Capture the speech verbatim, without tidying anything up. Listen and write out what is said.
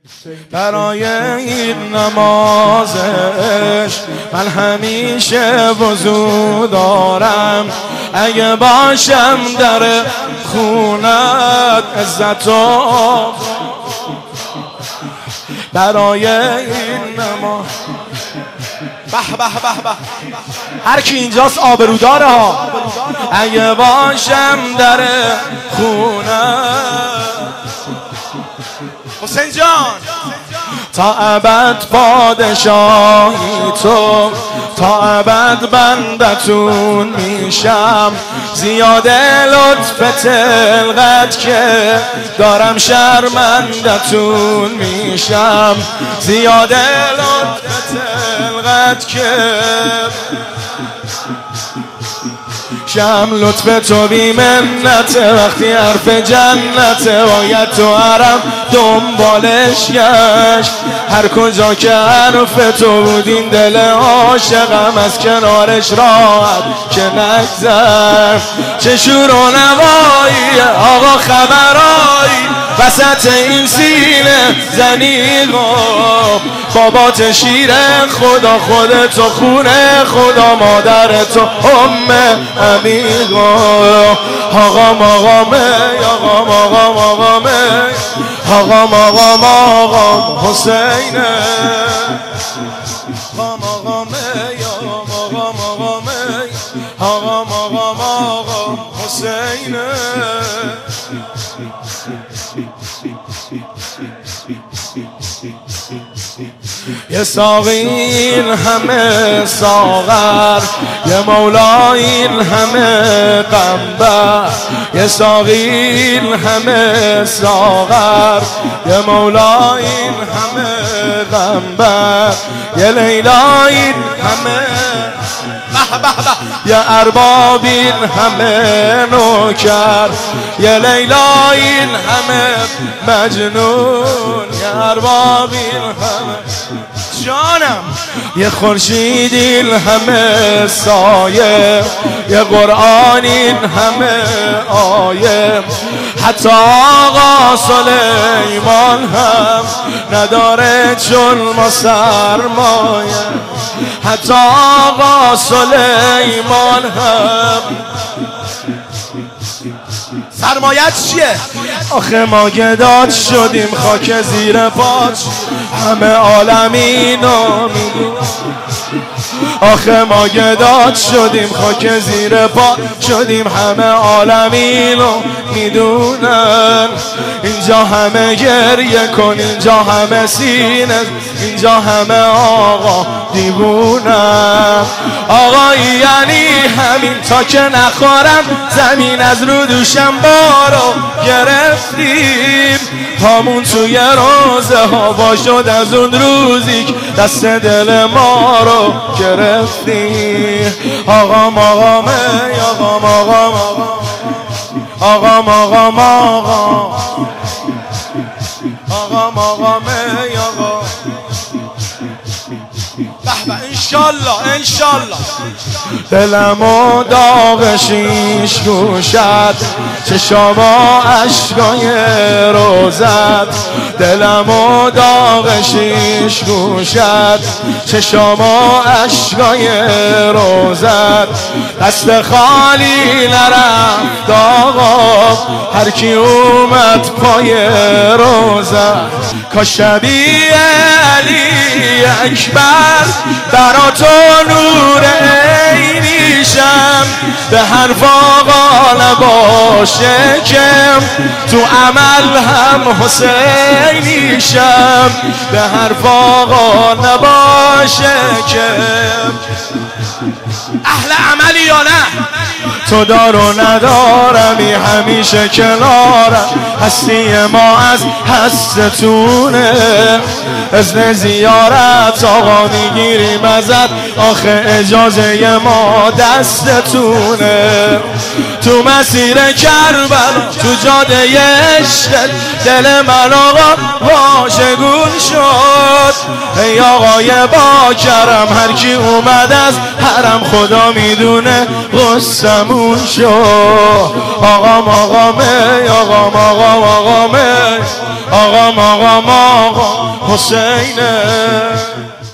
برای این نمازش من همیشه وضو دارم. اگه باشم در خونت عزت و برای این نماز. به به به به، هر کی اینجاست آبروداره ها. اگه باشم در خونت حسین جان، تا ابد پادشاهی تو، تا ابد بندتون میشم. زیاده لطف تلقت که دارم شرمندتون میشم. زیاده لطف تلقت که شم لطف تو بی منت. وقتی حرف جنت باید تو حرم دنبالش گشت. هر کجا که حرف تو بود این دل عاشقم از کنارش راحت که نگذر. چه شور و نوایی آقا خبرایی وسط این سینه زنیقا. بابات شیر خدا، خودت و خونه خدا، مادر تو ام عمیقا. آقا مقام آقا مقام آقام آقا مقام آقام حسینه. آقا مقام آقا مقام آقا مقام آقام حسینه. یه ساقی این همه ساغر، یه مولا این همه قنبر. یه ساقی این همه ساغر، یه مولا این همه قنبر. یه لیلا این همه یه ارباب این همه نوکر. یه لیلا این همه مجنون، یه ارباب این همه جانم. یه خورشید این همه سایه، یه قرآن این همه آیه. حتی آقا سلیمان هم نداره چون ما سرمایه. حتی آقا سلیمان هم سرمایت چیه؟ آخه ما گداد شدیم خاک زیر پاش، همه عالمینو میدون. آخه ما گداد شدیم خاک زیر پا شدیم، همه عالمینو میدونن. اینجا همه گریه کن، اینجا همه سینه، اینجا همه آقا دیوونن. آقایی یعنی همین تا که نخورم زمین از رو دوشم بارو گرفتیم. پامون توی روزه ها شد از اون روزی که دست دل ما رو گرفتیم. آقا مقام آقا مقام آقا مقام آقا آقا مقام آقا. به به انشالله انشالله. دلمو داغ شیش گوشت، چشما عشقای روزت. دلمو داغ شیش گوشت، چشما عشقای روزت. دست خالی نرفت آقا، هر کی اومد پای روزت. کاش شبیه علی اکبر برا تو نور عینیشم. به حرف آقا نباشه کم، تو عمل هم حسینیشم. به حرف آقا نباشه کم. اهل عملی یا نه؟ تو دار و ندارمی همیشه کنارم. هستی ما از هستتونه، اذن زیارت آقا میگیریم ازت. آخه اجازه ما دستتونه. تو مسیر کربلا تو جاده عشق، دل من آقا واژگون شد. شد ای آقای با کرم، هر کی اومد از حرم خدا میدونه قصمون شد. آقام آقام آقام آقام آقام آقام آقام آقام حسینه.